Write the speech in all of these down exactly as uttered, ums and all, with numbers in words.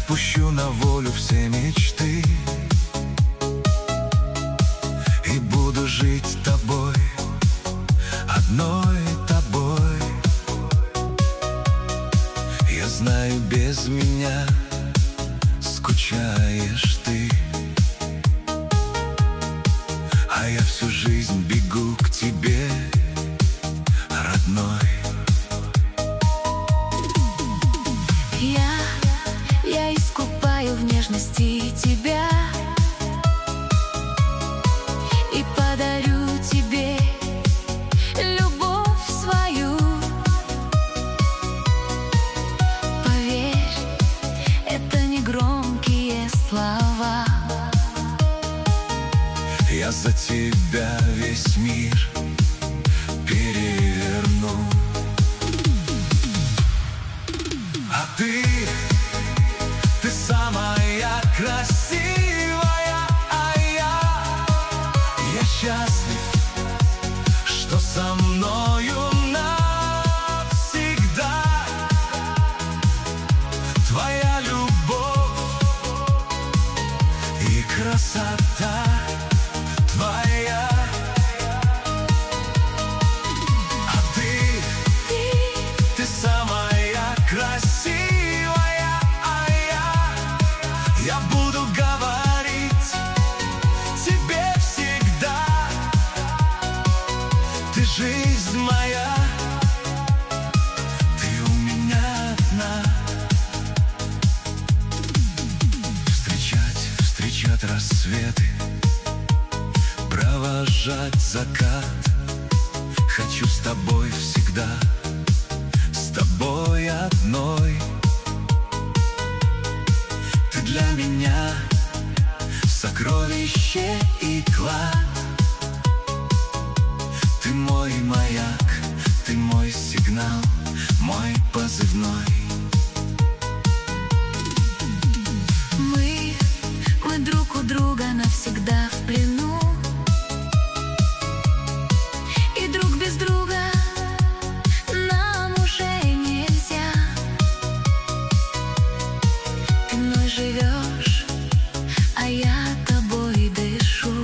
Отпущу на волю все мечты и буду жить тобой, одной тобой. Я знаю, без меня скучаешь ты, а я всю жизнь бегу к тебе, родной. Я, я искупаю в нежности тебя и подарю тебе любовь свою. Поверь, это не громкие слова. Я за тебя весь мир переверну. А ты, ты самая красивая, а я, я счастлив, что со мною навсегда. Твоя любовь и красота твоя. А ты, Ты, ты самая красивая, а я, я буду говорить тебе всегда. Ты жизнь моя, ты у меня одна. Встречать, встречать рассветы, провожать закат. Хочу с тобой всегда, с тобой одной. Ты для меня сокровище и клад. Ты мой маяк, ты мой сигнал, мой позывной. мы, мы друг у друга навсегда в плену, и друг без друга нам уже нельзя. Ты мной живешь, а я тобой дышу.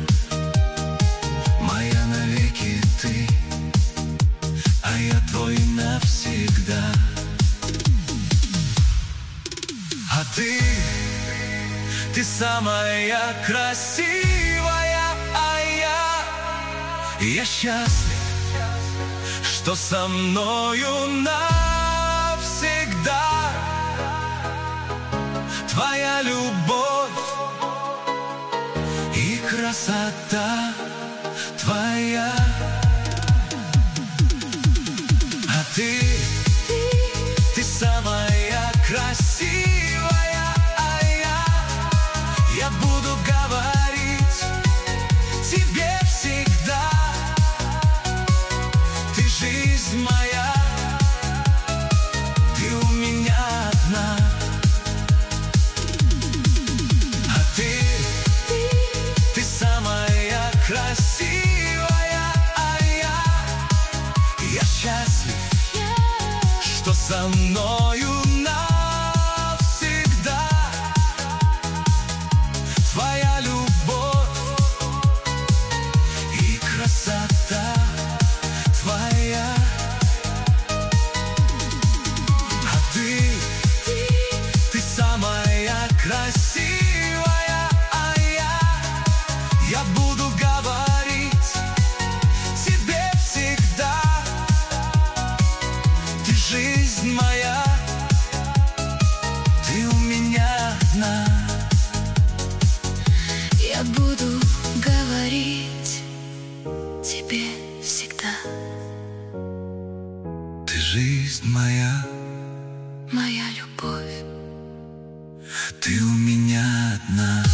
Моя навеки ты, а я твой навсегда. А ты, ты самая красивая, а я, я счастлив, что со мною навсегда. Твоя любовь и красота твоя. А ты, ты самая красивая, а я, я буду говорить тебе всегда. Ты жизнь моя, ты у меня одна. А ты, ты самая красивая, а я, я счастлив, что со мною навсегда. Твоя любовь и красота твоя. А ты, ты самая красивая, а я, я буду говорить тебе всегда. Ты жизнь моя, ты у меня одна. Я буду говорить тебе всегда. Ты жизнь моя, Моя любовь. ты у меня одна.